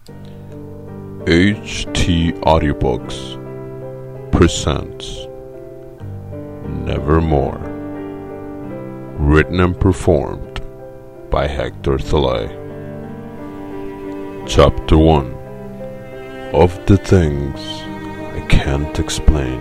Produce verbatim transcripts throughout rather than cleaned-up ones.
H T Audiobooks presents Nevermore, written and performed by Hector Thalay. Chapter one, Of the Things I Can't Explain.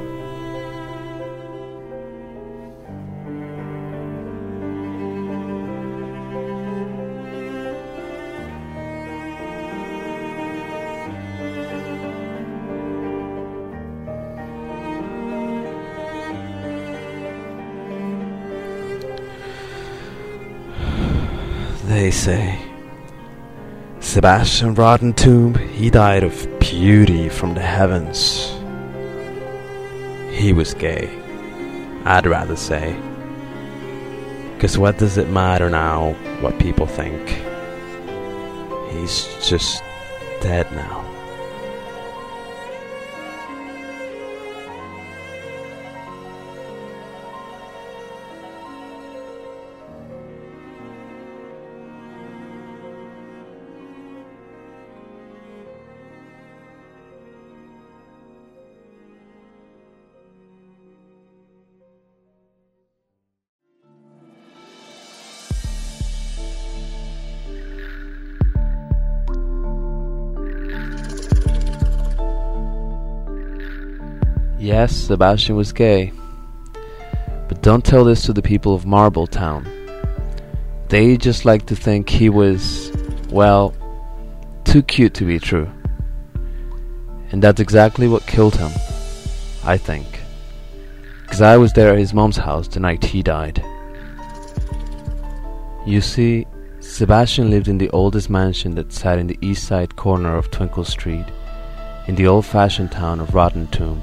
They say Sebastian Rodentumb, he died of beauty from the heavens. He was gay, I'd rather say. 'Cause what does it matter now what people think? He's just dead now. Yes, Sebastian was gay. But don't tell this to the people of Marbletown. They just like to think he was, well, too cute to be true. And that's exactly what killed him, I think. 'Cause I was there at his mom's house the night he died. You see, Sebastian lived in the oldest mansion that sat in the east side corner of Twinkle Street, in the old-fashioned town of Rodentumb.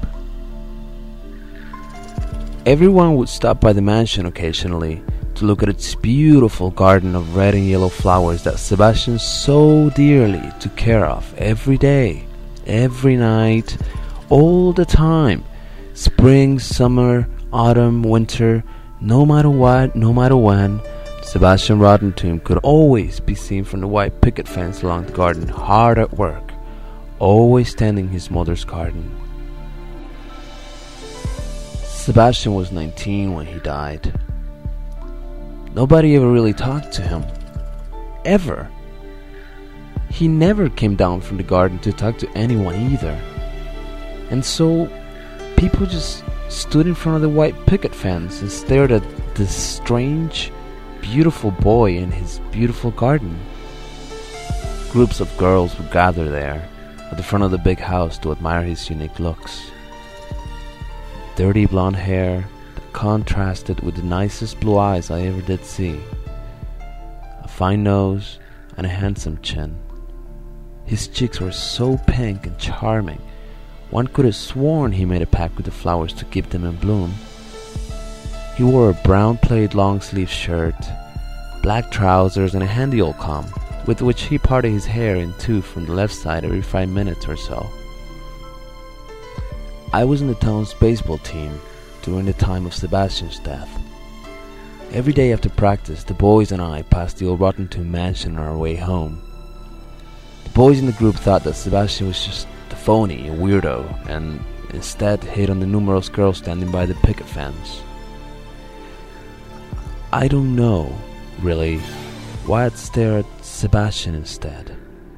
Everyone would stop by the mansion occasionally to look at its beautiful garden of red and yellow flowers that Sebastian so dearly took care of every day, every night, all the time. Spring, summer, autumn, winter, no matter what, no matter when, Sebastian Rodentumb could always be seen from the white picket fence along the garden, hard at work, always tending his mother's garden. Sebastian was nineteen when he died. Nobody ever really talked to him. Ever. He never came down from the garden to talk to anyone either. And so, people just stood in front of the white picket fence and stared at this strange, beautiful boy in his beautiful garden. Groups of girls would gather there, at the front of the big house, to admire his unique looks. Dirty blonde hair that contrasted with the nicest blue eyes I ever did see. A fine nose and a handsome chin. His cheeks were so pink and charming, one could have sworn he made a pact with the flowers to keep them in bloom. He wore a brown plaid long-sleeve shirt, black trousers, and a handy old comb, with which he parted his hair in two from the left side every five minutes or so. I was in the town's baseball team during the time of Sebastian's death. Every day after practice, the boys and I passed the old Rodentumb mansion on our way home. The boys in the group thought that Sebastian was just a phony, a weirdo, and instead hit on the numerous girls standing by the picket fence. I don't know, really, why I'd stare at Sebastian instead.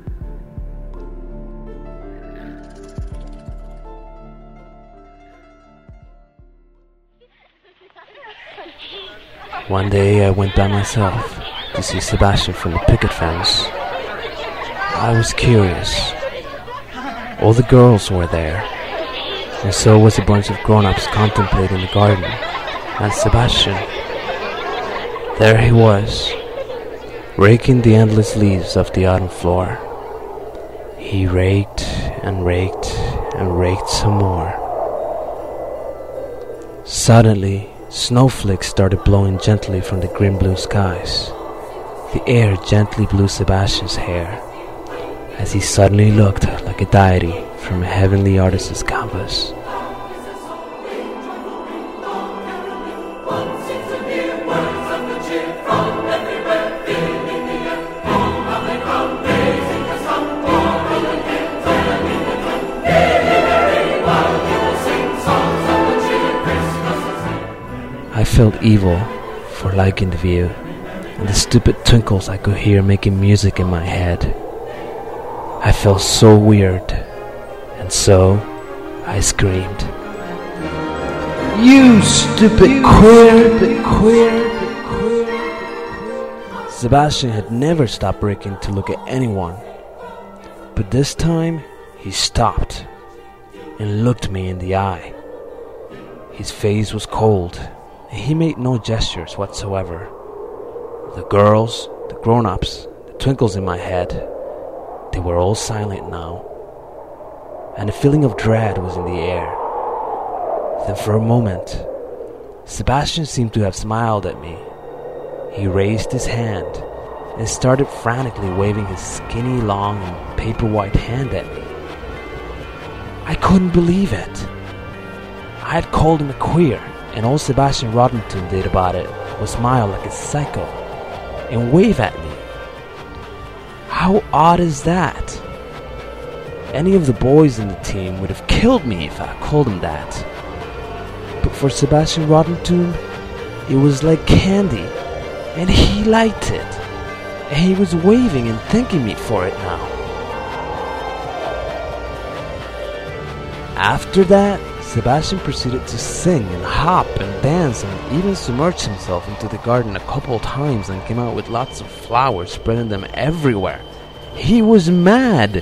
One day I went by myself to see Sebastian from the picket fence. I was curious. All the girls were there, and so was a bunch of grown-ups contemplating the garden. And Sebastian, there he was, raking the endless leaves off the autumn floor. He raked and raked and raked some more. Suddenly, snowflakes started blowing gently from the grim blue skies. The air gently blew Sebastian's hair, as he suddenly looked like a deity from a heavenly artist's canvas. From everywhere, feeling the air, home of the ground, raising the sun. felt evil for liking the view, and the stupid twinkles I could hear making music in my head. I felt so weird, and so I screamed, "You stupid you queer, stupid queer!" Sebastian had never stopped breaking to look at anyone, but this time he stopped and looked me in the eye. His face was cold, and he made no gestures whatsoever. The girls, the grown-ups, the twinkles in my head, they were all silent now, and a feeling of dread was in the air. Then for a moment, Sebastian seemed to have smiled at me. He raised his hand and started frantically waving his skinny, long, and paper-white hand at me. I couldn't believe it. I had called him a queer, and all Sebastian Roddington did about it was smile like a psycho and wave at me. How odd is that? Any of the boys in the team would have killed me if I called him that. But for Sebastian Roddington, it was like candy, and he liked it, and he was waving and thanking me for it now. After that, Sebastian proceeded to sing and hop and dance and even submerge himself into the garden a couple of times and came out with lots of flowers, spreading them everywhere. He was mad.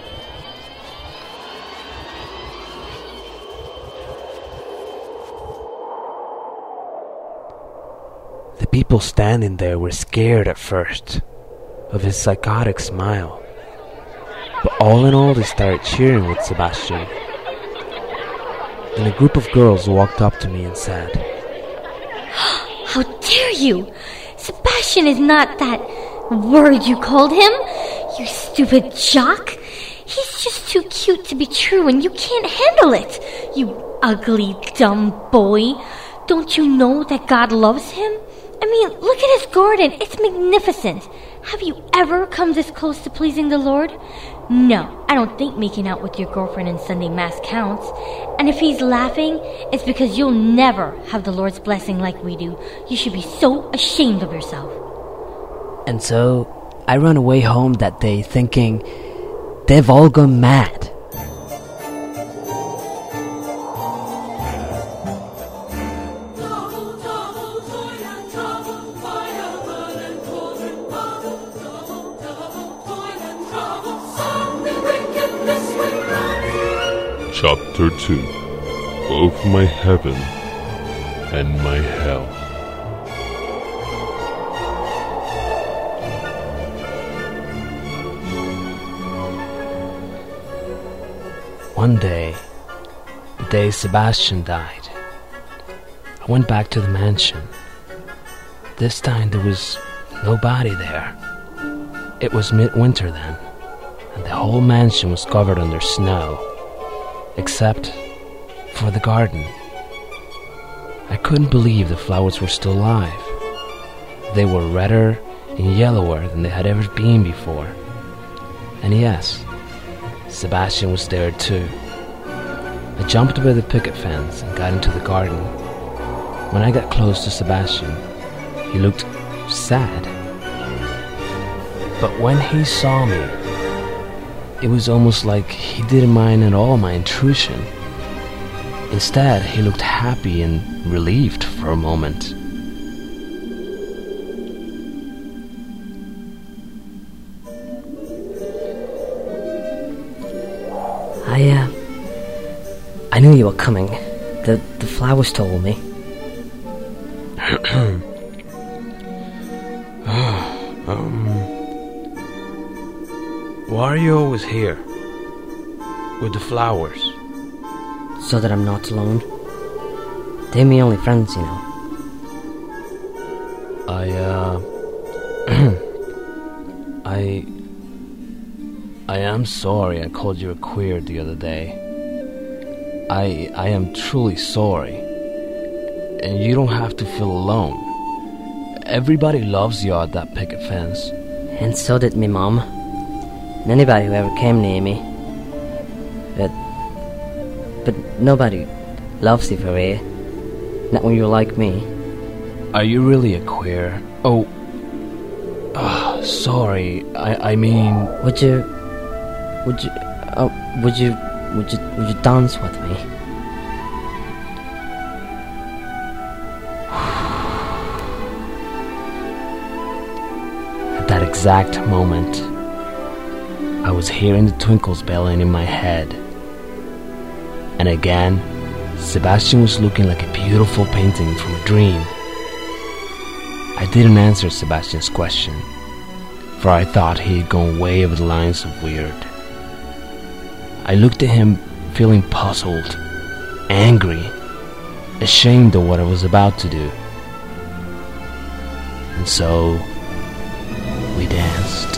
The people standing there were scared at first of his psychotic smile, but all in all they started cheering with Sebastian. Then a group of girls walked up to me and said, "How dare you! Sebastian is not that word you called him, you stupid jock! He's just too cute to be true and you can't handle it, you ugly, dumb boy! Don't you know that God loves him? I mean, look at his garden, it's magnificent! Have you ever come this close to pleasing the Lord? No, I don't think making out with your girlfriend in Sunday Mass counts. And if he's laughing, it's because you'll never have the Lord's blessing like we do. You should be so ashamed of yourself." And so, I ran away home that day thinking, they've all gone mad. Chapter two. Both my heaven and my hell. One day, the day Sebastian died, I went back to the mansion. This time there was nobody there. It was midwinter then, and the whole mansion was covered under snow, except for the garden. I couldn't believe the flowers were still alive. They were redder and yellower than they had ever been before. And yes, Sebastian was there too. I jumped over the picket fence and got into the garden. When I got close to Sebastian, he looked sad. But when he saw me, it was almost like he didn't mind at all my intrusion. Instead, he looked happy and relieved for a moment. I, uh... I knew you were coming. The, the flowers told me. um... Why are you always here? With the flowers? So that I'm not alone. They're my only friends, you know. I, uh... I... I am sorry I called you a queer the other day. I... I am truly sorry. And you don't have to feel alone. Everybody loves you at that picket fence. And so did me mom. And anybody who ever came near me. But... But nobody loves you for real. Not when you're like me. Are you really a queer? Oh, uh, sorry. I I mean, Would you, would you, uh, would you, would you, would you dance with me? at that exact moment, I was hearing the twinkles belling in my head. And again, Sebastian was looking like a beautiful painting from a dream. I didn't answer Sebastian's question, for I thought he had gone way over the lines of weird. I looked at him feeling puzzled, angry, ashamed of what I was about to do. And so, we danced.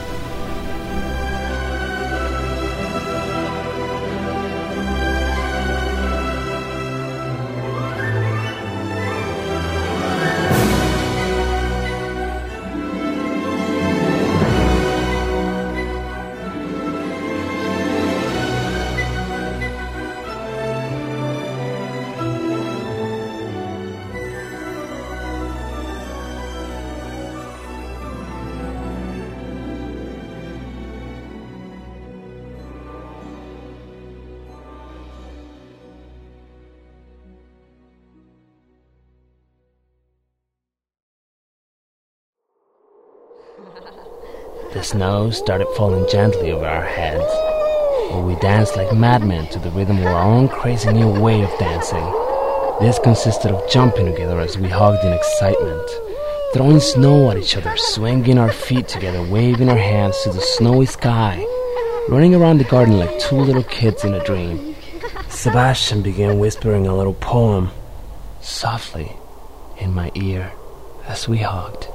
The snow started falling gently over our heads, while we danced like madmen to the rhythm of our own crazy new way of dancing. This consisted of jumping together as we hugged in excitement, throwing snow at each other, swinging our feet together, waving our hands to the snowy sky, running around the garden like two little kids in a dream. Sebastian began whispering a little poem, softly, in my ear, as we hugged.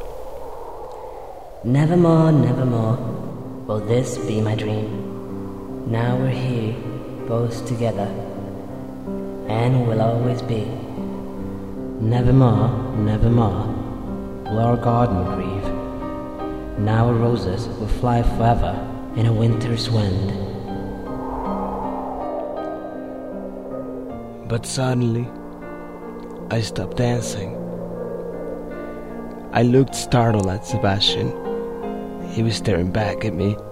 Nevermore, nevermore will this be my dream. Now we're here, both together, and will always be. Nevermore, nevermore will our garden grieve. Now our roses will fly forever in a winter's wind. But suddenly, I stopped dancing. I looked startled at Sebastian. He was staring back at me.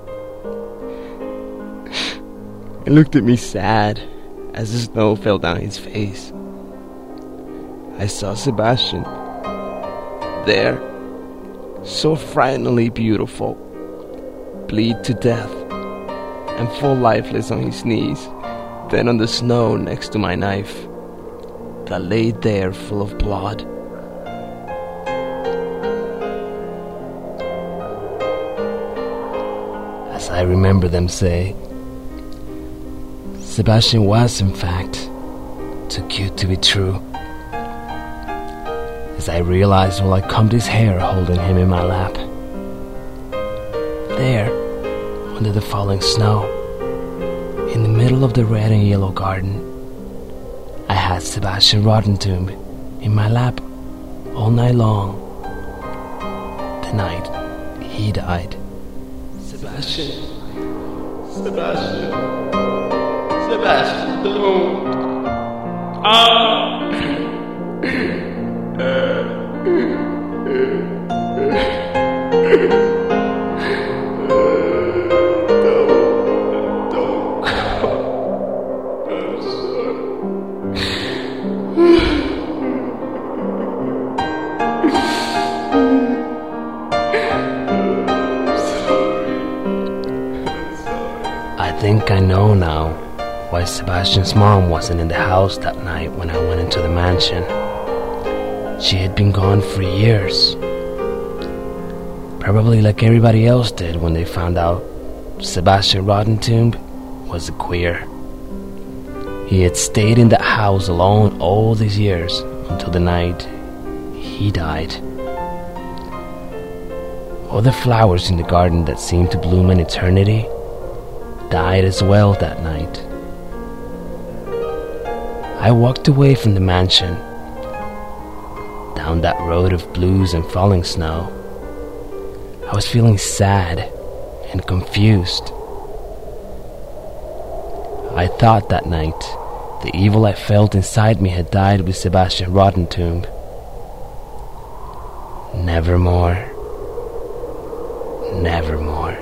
He looked at me sad as the snow fell down his face. I saw Sebastian there, so frighteningly beautiful, bleed to death, and fall lifeless on his knees, then on the snow next to my knife that lay there full of blood. As I remember them say, Sebastian was, in fact, too cute to be true. As I realized while I combed his hair holding him in my lap. There, under the falling snow, in the middle of the red and yellow garden, I had Sebastian Rottentomb in my lap all night long. The night he died. Sebastian, Sebastian, Sebastian, don't. Ah! I think I know now why Sebastian's mom wasn't in the house that night when I went into the mansion. She had been gone for years. Probably like everybody else did when they found out Sebastian Rottentomb was a queer. He had stayed in that house alone all these years until the night he died. All the flowers in the garden that seemed to bloom an eternity died as well that night. I walked away from the mansion, down that road of blues and falling snow. I was feeling sad and confused. I thought that night the evil I felt inside me had died with Sebastian Rottentomb. Nevermore. Nevermore.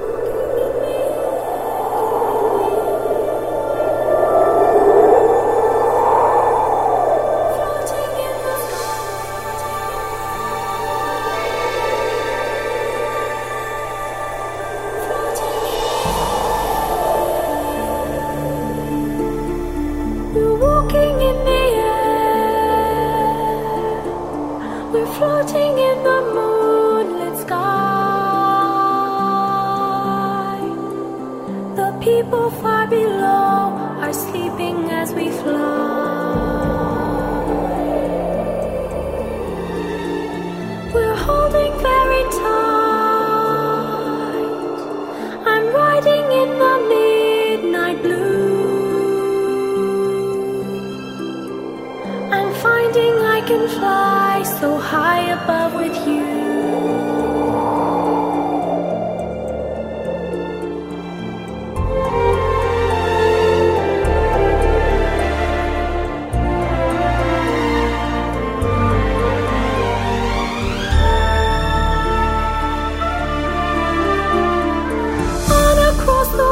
Floating in the moonlit sky, the people far below are sleeping as we fly. We're holding very tight. I'm riding in the midnight blue. I'm finding I can fly so high above with you. On across the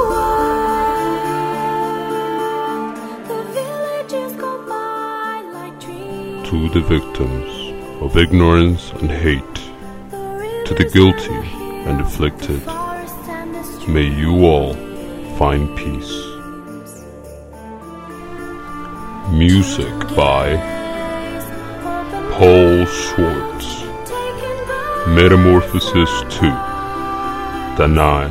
world, the villages go by like dreams. To the victims of ignorance and hate, to the guilty and afflicted, may you all find peace. Music by Paul Schwartz. Metamorphosis two. Danai.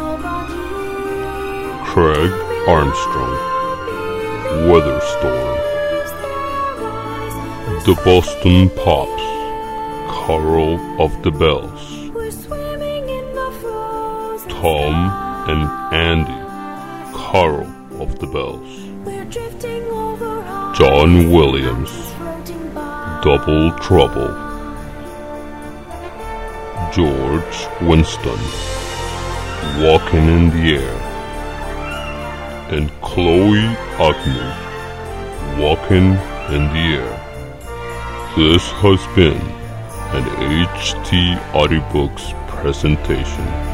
Craig Armstrong. Weatherstorm. The Boston Pops. Carol of the Bells. Tom and Andy. Carol of the Bells. John Williams. Double Trouble. George Winston. Walking in the Air. And Chloe Agnew. Walking in the Air. This has been an H T Audiobooks presentation.